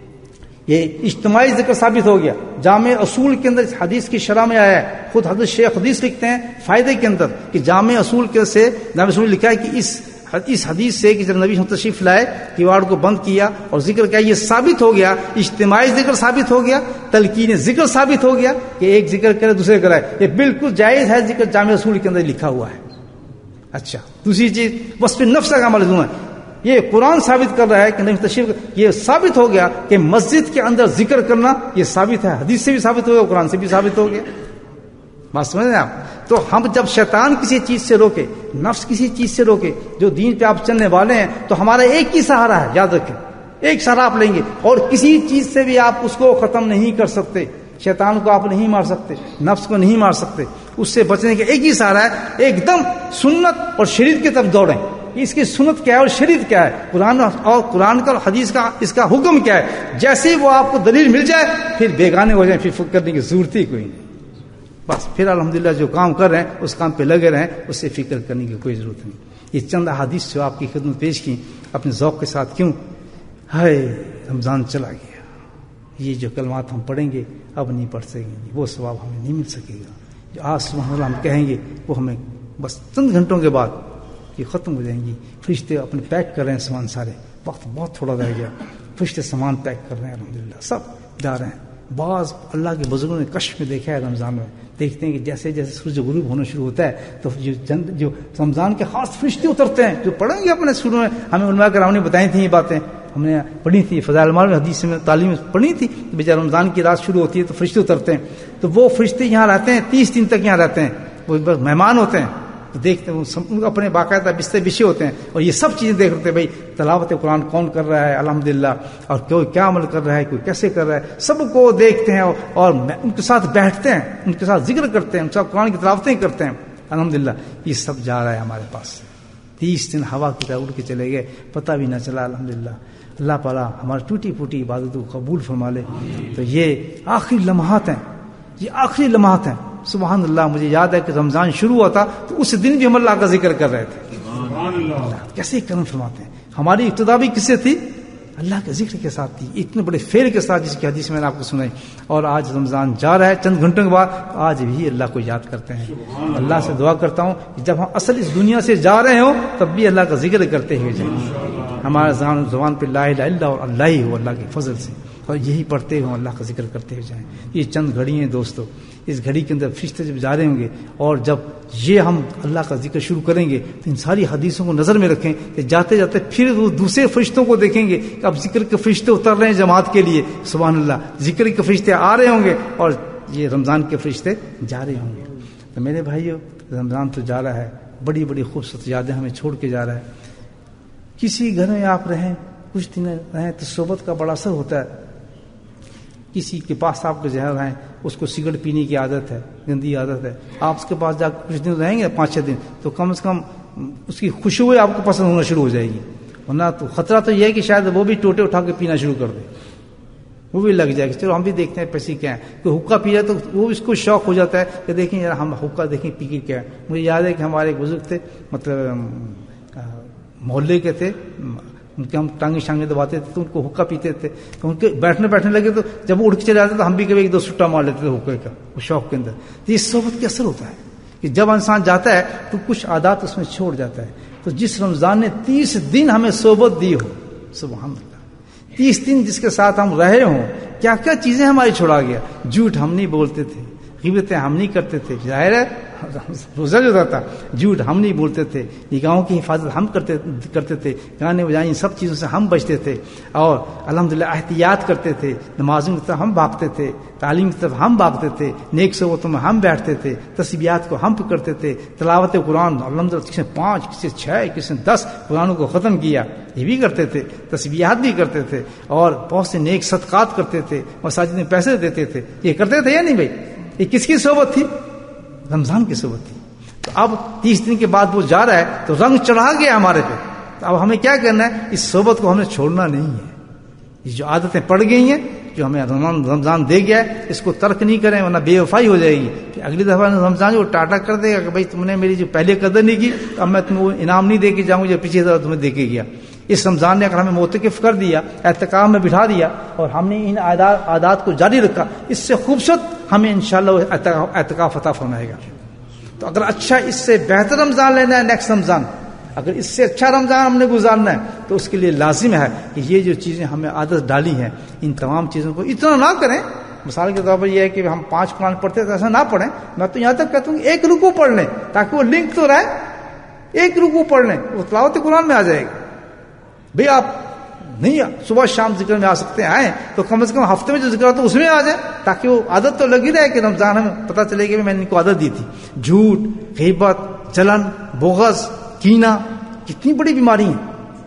یہ اجتماعی ذکر ثابت ہو گیا. جامع اصول کے اندر حدیث کی شرح میں آیا ہے, خود حضرت شیخ حدیث لکھتے ہیں فائدے کے اندر کہ جامع اصول کے سے جامع اصول لکھا ہے کہ اس اس حدیث سے کہ جب نبی صلی اللہ علیہ وسلم تشریف لائے, کیواڑ کو بند کیا اور ذکر کیا, یہ ثابت ہو گیا, اجتماعی ذکر ثابت ہو گیا, تلقین ذکر ثابت ہو گیا کہ ایک ذکر کرے دوسرے کرائے. یہ بالکل جائز ہے, ذکر جامع اصول کے اندر لکھا ہوا ہے. اچھا, دوسری چیز وصف نفس کا ملزوم ہے, یہ قرآن ثابت کر رہا ہے کہ نبی تشریف, یہ ثابت ہو گیا کہ مسجد کے اندر ذکر کرنا یہ ثابت ہے, حدیث سے بھی ثابت ہو گیا, قرآن سے بھی ثابت ہو گیا. بات سمجھ رہے ہیں آپ؟ تو ہم جب شیطان کسی چیز سے روکے, نفس کسی چیز سے روکے, جو دین پہ آپ چلنے والے ہیں, تو ہمارا ایک ہی سہارا ہے, یاد رکھیں, ایک سہارا آپ لیں گے, اور کسی چیز سے بھی آپ اس کو ختم نہیں کر سکتے. شیطان کو آپ نہیں مار سکتے, نفس کو نہیں مار سکتے. اس سے بچنے کا ایک ہی سہارا ہے, ایک دم سنت اور شریعت کی طرف دوڑیں. کہ اس کی سنت کیا ہے اور شریعت کیا ہے، قرآن اور قرآن کا اور حدیث کا اس کا حکم کیا ہے. جیسے ہی وہ آپ کو دلیل مل جائے پھر بیگانے ہو جائیں، پھر فکر کرنے کی ضرورت ہی کوئی نہیں. بس پھر الحمدللہ جو کام کر رہے ہیں اس کام پہ لگے رہیں، اس سے فکر کرنے کی کوئی ضرورت نہیں. یہ چند احادیث جو آپ کی خدمت پیش کی اپنے ذوق کے ساتھ، کیوں ہائے رمضان چلا گیا، یہ جو کلمات ہم پڑھیں گے اب نہیں پڑھ سکیں گے، وہ ثواب ہمیں نہیں مل سکے گا. جو آج سبحان اللہ ہم کہیں گے وہ ہمیں بس چند گھنٹوں کے بعد یہ ختم ہو جائیں گی. فرشتے اپنے پیک کر رہے ہیں سامان، سارے وقت بہت تھوڑا رہ گیا، فرشتے سامان پیک کر رہے ہیں الحمدللہ، سب جا رہے ہیں. بعض اللہ کے بزرگوں نے کشف میں دیکھا ہے رمضان میں، دیکھتے ہیں کہ جیسے جیسے سورج غروب ہونا شروع ہوتا ہے تو جو چند جو رمضان کے خاص فرشتے اترتے ہیں، جو پڑھیں گے اپنے سوروں میں. ہمیں علماء کرام نے بتائی تھیں یہ باتیں، ہم نے پڑھی تھی فضائل المال میں، حدیث میں تعلیم پڑھی تھی. بیچارہ رمضان کی رات شروع ہوتی ہے تو فرشتے اترتے ہیں، تو وہ فرشتے یہاں رہتے ہیں، تیس دن تک یہاں رہتے ہیں. وہ مہمان ہوتے ہیں تو دیکھتے ہیں، وہ اپنے باقاعدہ بستر بچھے ہوتے ہیں اور یہ سب چیزیں دیکھ رہے ہیں. بھائی تلاوت قرآن کون کر رہا ہے الحمدللہ، اور کوئی کیا عمل کر رہا ہے، کوئی کیسے کر رہا ہے، سب کو دیکھتے ہیں اور ان کے ساتھ بیٹھتے ہیں، ان کے ساتھ ذکر کرتے ہیں، ان کے ساتھ قرآن کی تلاوتیں کرتے ہیں الحمدللہ. یہ سب جا رہا ہے ہمارے پاس. تیس دن ہوا کی طرح اڑ کے چلے گئے، پتہ بھی نہ چلا الحمدللہ. اللہ تعالیٰ ہماری ٹوٹی پھوٹی عبادتوں کو قبول فرما لے. تو یہ آخری لمحات ہیں، یہ آخری لمحات ہیں. سبحان اللہ، مجھے یاد ہے کہ رمضان شروع ہوا تھا تو اس دن بھی ہم اللہ کا ذکر کر رہے تھے. اللہ کیسے کرم فرماتے ہیں. ہماری ابتدا بھی کس سے تھی؟ اللہ کے ذکر کے ساتھ تھی، اتنے بڑے فعل کے ساتھ، جس کی حدیث میں نے آپ کو سنائی. اور آج رمضان جا رہا ہے چند گھنٹوں کے بعد، آج بھی اللہ کو یاد کرتے ہیں. اللہ سے دعا کرتا ہوں کہ جب ہم اصل اس دنیا سے جا رہے ہوں تب بھی اللہ کا ذکر کرتے ہوئے جائیں. ہمارے زبان پہ لا الہ الا اللہ اور اللہ ہی ہو اللہ کے فضل سے، اور یہی پڑھتے ہوں اللہ کا ذکر کرتے ہوئے جائیں. یہ چند گھڑی ہیں دوستو، اس گھڑی کے اندر فرشتے جب جا رہے ہوں گے اور جب یہ ہم اللہ کا ذکر شروع کریں گے تو ان ساری حدیثوں کو نظر میں رکھیں کہ جاتے جاتے پھر وہ دوسرے فرشتوں کو دیکھیں گے کہ اب ذکر کے فرشتے اتر رہے ہیں جماعت کے لیے. سبحان اللہ، ذکر کے فرشتے آ رہے ہوں گے اور یہ رمضان کے فرشتے جا رہے ہوں گے. تو میرے بھائیو، رمضان تو جا رہا ہے، بڑی بڑی خوبصورت یادیں ہمیں چھوڑ کے جا رہا ہے. کسی گھر میں آپ رہیں، کچھ دن رہیں تو صحبت کا بڑا اثر ہوتا ہے. کسی کے پاس آپ کے جہاں رہیں، اس کو سگریٹ پینے کی عادت ہے، گندی عادت ہے، آپ اس کے پاس جا کچھ دن رہیں گے، پانچ چھ دن، تو کم از کم اس کی خوشبو آپ کو پسند ہونا شروع ہو جائے گی. ورنہ تو خطرہ تو یہ ہے کہ شاید وہ بھی ٹوٹے اٹھا کے پینا شروع کر دے، وہ بھی لگ جائے گا. چلو ہم بھی دیکھتے ہیں پیسی کیا ہے، کوئی حقہ پی جائے تو وہ اس کو شوق ہو جاتا ہے کہ دیکھیں یار ہم حقہ دیکھیں پی کے کیا ہے. مجھے یاد ہے کہ ہمارے ایک بزرگ تھے، مطلب محلے کے تھے، ان کے ہم ٹانگیں شانگیں دباتے تھے تو ان کو حقہ پیتے تھے، تو ان کے بیٹھنے بیٹھنے لگے تو جب وہ اڑ کے چلے جاتے تو ہم بھی کبھی ایک دو سٹا مار لیتے تھے حقے کا، وہ شوق کے اندر. تو یہ صحبت کا اثر ہوتا ہے کہ جب انسان جاتا ہے تو کچھ عادات اس میں چھوڑ جاتا ہے. تو جس رمضان نے تیس دن ہمیں صحبت دی ہو، سبحان اللہ، تیس دن جس کے ساتھ ہم رہے ہوں، کیا کیا چیزیں ہماری چھوڑا گیا. جھوٹ ہم نہیں بولتے تھے، غیبتیں ہم نہیں کرتے تھے، ظاہر ہے روزہ جو تھا جھوٹ ہم نہیں بولتے تھے، نگاہوں کی حفاظت ہم کرتے کرتے تھے، گانے بجانے سب چیزوں سے ہم بچتے تھے، اور الحمدللہ احتیاط کرتے تھے. نمازوں کی طرف ہم بھاگتے تھے، تعلیم کی طرف ہم بھاگتے تھے، نیک صحبتوں میں ہم بیٹھتے تھے، تسبیحات کو ہم کرتے تھے، تلاوت قرآن الحمدللہ کسی نے پانچ، کسی چھ، کسی نے دس قرآنوں کو ختم کیا، یہ بھی کرتے تھے، تسبیحات بھی کرتے تھے، اور بہت سے نیک صدقات کرتے تھے، مساجد میں پیسے دیتے تھے. یہ کرتے تھے یا نہیں بھائی؟ یہ کس کی صحبت تھی؟ رمضان کی صحبت تھی. تو اب تیس دن کے بعد وہ جا رہا ہے تو رنگ چڑھا گیا ہمارے پہ. تو اب ہمیں کیا کرنا ہے؟ اس صحبت کو ہمیں چھوڑنا نہیں ہے. یہ جو عادتیں پڑ گئی ہیں، جو ہمیں رمضان دے گیا ہے، اس کو ترک نہیں کریں ورنہ بے وفائی ہو جائے گی. کہ اگلی دفعہ رمضان وہ ٹاٹا کر دے گا کہ بھائی تم نے میری جو پہلے قدر نہیں کی تو اب میں تمہیں وہ انعام نہیں دے کے جاؤں جو پچھلی دفعہ تمہیں دے کے گیا. اس رمضان نے اگر ہمیں معتکف کر دیا، اعتکاف میں بٹھا دیا، اور ہم نے ان عادات کو جاری رکھا، اس سے خوبصورت ہمیں انشاءاللہ اعتکاف عطا فرمائے گا. تو اگر اچھا اس سے بہتر رمضان لینا ہے، نیکسٹ رمضان اگر اس سے اچھا رمضان ہم نے گزارنا ہے، تو اس کے لیے لازم ہے کہ یہ جو چیزیں ہمیں عادت ڈالی ہیں، ان تمام چیزوں کو اتنا نہ کریں. مثال کے طور پر یہ ہے کہ ہم پانچ قرآن پڑھتے تو ایسا نہ پڑھیں. میں تو یہاں تک کہتا ہوں کہ ایک رکوع پڑھ لیں تاکہ وہ لنک تو رہے. ایک رکوع پڑھ لیں، وہ تلاوت قرآن میں آ جائے گا. بھئی آپ نہیں صبح شام ذکر میں آ سکتے ہیں، آئیں تو کم از کم ہفتے میں جو ذکر ہوتا ہے اس میں آ جائے، تاکہ وہ عادت تو لگی رہے کہ رمضان ہمیں پتہ چلے کہ میں نے ان کو عادت دی تھی. جھوٹ، غیبت، جلن، بغض، کینہ، کتنی بڑی بیماری ہیں.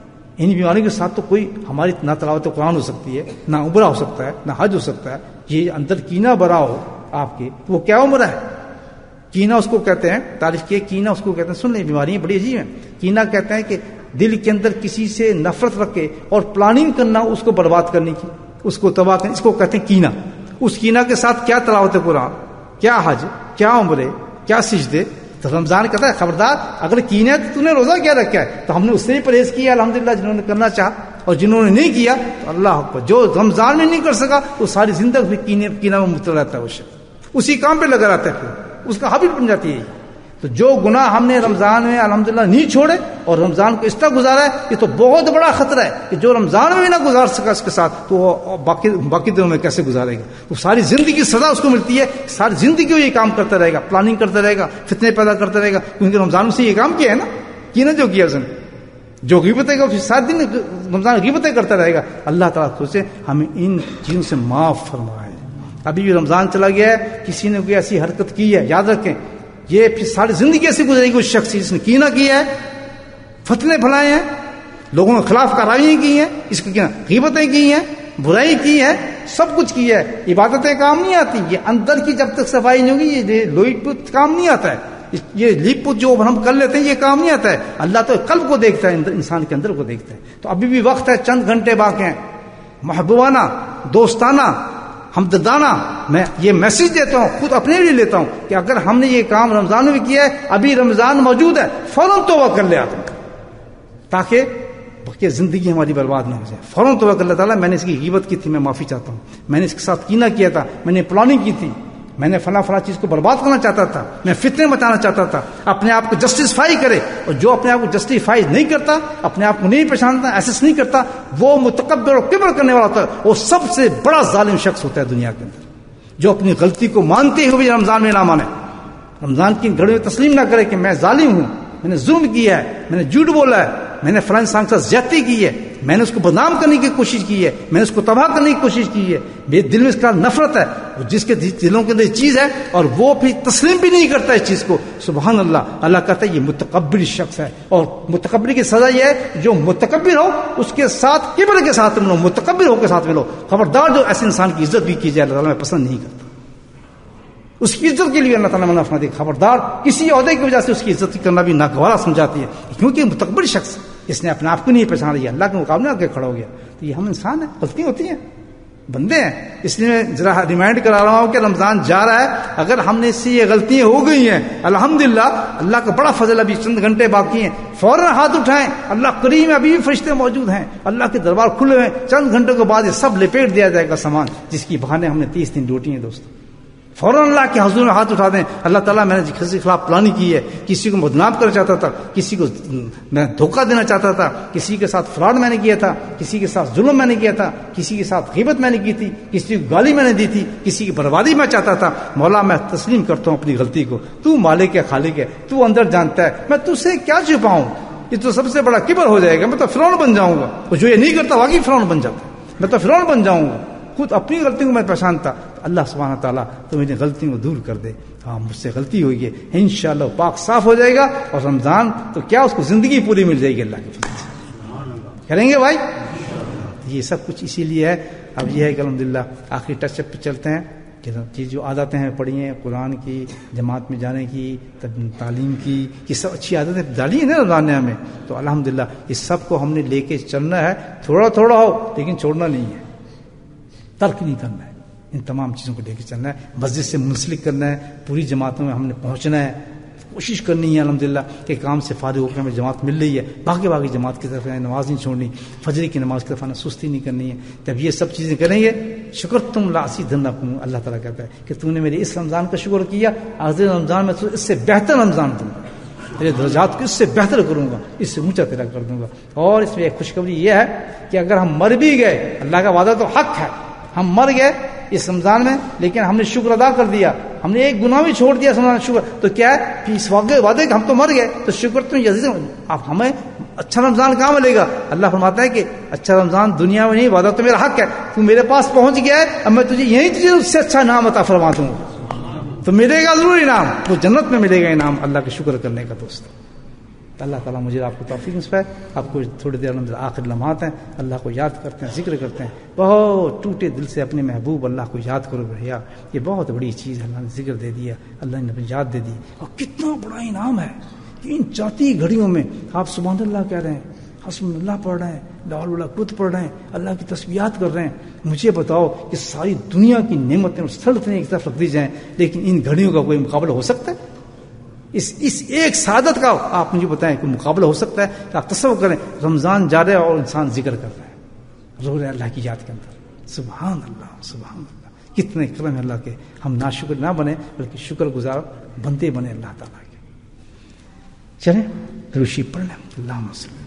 ان بیماریوں کے ساتھ تو کوئی ہماری نہ تلاوت قرآن ہو سکتی ہے، نہ عمرہ ہو سکتا ہے، نہ حج ہو سکتا ہے. یہ اندر کینہ بھرا ہو آپ کے، وہ کیا عمرہ ہے؟ کینہ اس کو کہتے ہیں، تعریف کیے کینہ اس کو کہتے ہیں. سن لیں، بیماریاں بڑی عجیب ہیں. کینہ کہتے ہیں کہ دل کے اندر کسی سے نفرت رکھے اور پلاننگ کرنا اس کو برباد کرنے کی، اس کو تباہ کرنے، اس کو کہتے ہیں کینہ. اس کینہ کے ساتھ کیا تلاوت قرآن، کیا حج، کیا عمرے، کیا سجدے. تو رمضان کہتا ہے خبردار اگر کینہ ہے تو تو نے روزہ کیا رکھا ہے. تو ہم نے اس سے ہی پرہیز کیا الحمدللہ، جنہوں نے کرنا چاہا، اور جنہوں نے نہیں کیا تو اللہ اکبر، جو رمضان میں نہیں کر سکا وہ ساری زندگی کینے کینہ میں مبتلا رہتا ہے، وہ شخص اسی کام پہ لگا رہتا ہے، پھر اس کا ہیبٹ بن جاتی ہے. تو جو گناہ ہم نے رمضان میں الحمدللہ نہیں چھوڑے اور رمضان کو اس طرح گزارا ہے، یہ تو بہت بڑا خطرہ ہے کہ جو رمضان میں بھی نہ گزار سکا اس کے ساتھ تو وہ باقی باقی دنوں میں کیسے گزارے گا. تو ساری زندگی کی سزا اس کو ملتی ہے، ساری زندگی وہ یہ کام کرتا رہے گا، پلاننگ کرتا رہے گا، فتنے پیدا کرتا رہے گا، کیونکہ رمضان میں سے یہ کام کیا ہے نا، کی نا جو کیا اس نے، جو غیبتیں گا سات دن رمضان غیبتیں کرتا رہے گا. اللہ تعالیٰ سوچے ہمیں ان چیزوں سے معاف فرمائے. ابھی بھی رمضان چلا گیا ہے، کسی نے کوئی ایسی حرکت کی ہے، یاد رکھیں یہ پھر ساری زندگی ایسی گزرے گی. اس شخص جس نے کینہ کیا ہے، فتنے پھیلائے ہیں، لوگوں کے خلاف کارروائیاں کی ہیں، اس کی غیبتیں کی ہیں، برائی کی ہے، سب کچھ کی ہے. عبادتیں کام نہیں آتی، یہ اندر کی جب تک صفائی نہیں ہوگی یہ لوئی پوت کام نہیں آتا ہے. یہ لیپ پوت جو ہم کر لیتے ہیں یہ کام نہیں آتا ہے. اللہ تو قلب کو دیکھتا ہے، انسان کے اندر کو دیکھتا ہے. تو ابھی بھی وقت ہے، چند گھنٹے باقی ہیں. محبوبانہ، دوستانہ، ہمدردانہ میں یہ میسج دیتا ہوں، خود اپنے لیے لیتا ہوں کہ اگر ہم نے یہ کام رمضان میں بھی کیا ہے، ابھی رمضان موجود ہے، فوراً توبہ کر لے آدمی، تاکہ بقیہ زندگی ہماری برباد نہ ہو جائے. فوراً توبہ کر اللہ تعالیٰ میں نے اس کی غیبت کی تھی، میں معافی چاہتا ہوں، میں نے اس کے ساتھ کینہ کیا تھا، میں نے پلاننگ کی تھی، میں نے فلاں فلاں چیز کو برباد کرنا چاہتا تھا، میں فتنے مچانا چاہتا تھا. اپنے آپ کو جسٹیفائی کرے، اور جو اپنے آپ کو جسٹیفائی نہیں کرتا، اپنے آپ کو نہیں پہچانتا، ایسس نہیں کرتا، وہ متکبر اور کبر کرنے والا ہوتا ہے. وہ سب سے بڑا ظالم شخص ہوتا ہے دنیا کے اندر، جو اپنی غلطی کو مانتے ہوئے رمضان میں نہ مانے، رمضان کی گھڑی میں تسلیم نہ کرے کہ میں ظالم ہوں، میں نے ظلم کیا ہے، میں نے جھوٹ بولا ہے، میں نے فلاں انسان کے ساتھ زیادتی کی ہے، میں نے اس کو بدنام کرنے کی کوشش کی ہے، میں نے اس کو تباہ کرنے کی کوشش کی ہے، میرے دل میں اس کا نفرت ہے. جس کے دلوں کے اندر یہ چیز ہے اور وہ پھر تسلیم بھی نہیں کرتا اس چیز کو، سبحان اللہ. اللہ کہتا ہے یہ متکبر شخص ہے، اور متکبر کی سزا یہ ہے جو متکبر ہو اس کے ساتھ کبر کے ساتھ ملو، متکبر ہو کے ساتھ ملو. خبردار جو ایسے انسان کی عزت بھی کی جائے اللہ تعالیٰ میں پسند نہیں کرتا. اس کی عزت کے لیے اللہ تعالیٰ منع فرماتی ہے، خبردار کسی عہدے کی وجہ سے اس کی عزت کرنا بھی ناگوارا سمجھاتی ہے، کیونکہ متکبر شخص اس نے اپنے آپ کو نہیں پہچانا، یہ اللہ کے مقابلے آ کے کھڑا ہو گیا. تو یہ ہم انسان ہیں، غلطی ہوتی ہیں، بندے ہیں. اس لیے میں ذرا ریمائنڈ کرا رہا ہوں کہ رمضان جا رہا ہے، اگر ہم نے اس سے یہ غلطیاں ہو گئی ہیں الحمدللہ، اللہ کا بڑا فضل، ابھی چند گھنٹے باقی ہیں، فوراً ہاتھ اٹھائیں. اللہ کریم ہے، ابھی بھی فرشتے موجود ہیں، اللہ کے دربار کھلے ہوئے ہیں. چند گھنٹوں کے بعد یہ سب لپیٹ دیا جائے گا سامان جس کی بہانے ہم نے تیس دن ڈیوٹی ہیں دوست. فوراً اللہ کے حضور میں ہاتھ اٹھا دیں، اللہ تعالیٰ میں نے کسی کے خلاف پلاننگ کی ہے، کسی کو بدنام کرنا چاہتا تھا، کسی کو میں دھوکہ دینا چاہتا تھا، کسی کے ساتھ فراڈ میں نے کیا تھا، کسی کے ساتھ ظلم میں نے کیا تھا، کسی کے ساتھ غیبت میں نے کی تھی، کسی کو گالی میں نے دی تھی، کسی کی بربادی میں چاہتا تھا. مولا میں تسلیم کرتا ہوں اپنی غلطی کو، تو مالک ہے، خالق ہے، تو اندر جانتا ہے، میں تجھ سے کیا چھپاؤں. یہ تو سب سے بڑا کبر ہو جائے گا، میں تو فرعون بن جاؤں گا. اور جو یہ نہیں کرتا واقعی فرعون بن جاتا، میں تو فرعون بن جاؤں گا. خود اپنی غلطیوں کو میں پہچانتا. اللہ سبحانہ تعالیٰ تو میری غلطیوں کو دور کر دے. ہاں مجھ سے غلطی ہوئی ہے، انشاءاللہ پاک صاف ہو جائے گا، اور رمضان تو کیا اس کو زندگی پوری مل جائے گی اللہ کے فضل سے. کریں گے بھائی؟ یہ سب کچھ اسی لیے ہے. اب یہ ہے کہ الحمدللہ آخری ٹچ اپ پہ چلتے ہیں کہ جو عادتیں ہیں پڑھی ہیں، قرآن کی، جماعت میں جانے کی، تعلیم کی، یہ سب اچھی عادتیں ڈالی ہیں نا رمضان نے ہمیں. تو الحمدللہ اس سب کو ہم نے لے کے چلنا ہے، تھوڑا تھوڑا ہو لیکن چھوڑنا نہیں ہے، ترک نہیں کرنا ہے. ان تمام چیزوں کو لے کے چلنا ہے، مسجد سے منسلک کرنا ہے، پوری جماعتوں میں ہم نے پہنچنا ہے، کوشش کرنی ہے الحمدللہ کہ کام سے فارغ ہو کے ہمیں جماعت مل رہی ہے، باقی باقی جماعت کی طرف نماز نہیں چھوڑنی، فجر کی نماز کی طرف سستی نہیں کرنی ہے. جب یہ سب چیزیں کریں گے، شکر تم لاسی دھن رکھوں، اللہ تعالیٰ کہتا ہے کہ تو نے میرے اس رمضان کا شکر کیا، آخری رمضان میں تو اس سے بہتر رمضان دوں گا، تیرے درجات کو اس سے بہتر کروں گا، اس سے اونچا تیرا کر دوں گا. اور اس میں ایک خوشخبری یہ ہے کہ اگر ہم مر بھی گئے، اللہ کا وعدہ تو حق ہے، ہم مر گئے اس رمضان میں لیکن ہم نے شکر ادا کر دیا، ہم نے ایک گناہ بھی چھوڑ دیا رمضان شکر، تو کیا ہے اس وعدے کہ ہم تو مر گئے تو شکر تم عزیز. اب ہمیں اچھا رمضان کہاں ملے گا؟ اللہ فرماتا ہے کہ اچھا رمضان دنیا میں نہیں، وعدہ تو میرا حق ہے، تو میرے پاس پہنچ گیا ہے، اب میں تجھے یہی تجھے اس سے اچھا انعام عطا فرما دوں گا، تو ملے گا ضرور انعام، وہ جنت میں ملے گا انعام اللہ کے شکر کرنے کا. دوست اللہ تعالیٰ مجھے آپ کو توفیق نصیب. آپ کو تھوڑی دیر اندر آخر لمحات ہیں، اللہ کو یاد کرتے ہیں، ذکر کرتے ہیں، بہت ٹوٹے دل سے اپنے محبوب اللہ کو یاد کرو بھیا. یہ بہت بڑی چیز ہے، اللہ نے ذکر دے دیا، اللہ نے اپنی یاد دے دی، اور کتنا بڑا انعام ہے کہ ان چاہتی گھڑیوں میں آپ سبحان اللہ کہہ رہے ہیں، حسبنا اللہ پڑھ رہے ہیں، لا حول ولا قوت پڑھ رہے ہیں، اللہ کی تسبیحات کر رہے ہیں، مجھے بتاؤ کہ ساری دنیا کی نعمتیں اور سلطنتیں ایک طرف رکھ دی جائیں لیکن ان گھڑیوں کا کوئی مقابلہ ہو سکتا ہے؟ اس اس ایک سعادت کا آپ مجھے بتائیں کوئی مقابلہ ہو سکتا ہے؟ کہ آپ تصور کریں رمضان جا رہا ہے اور انسان ذکر کر رہا ہے، رو رہا ہے اللہ کی یاد کے اندر، سبحان اللہ سبحان اللہ، کتنے کرم ہے اللہ کے، ہم ناشکر نہ بنے بلکہ شکر گزار بندے بنے اللہ تعالیٰ کے۔ چلیں روشی پڑھ لیں، اللہ مسلم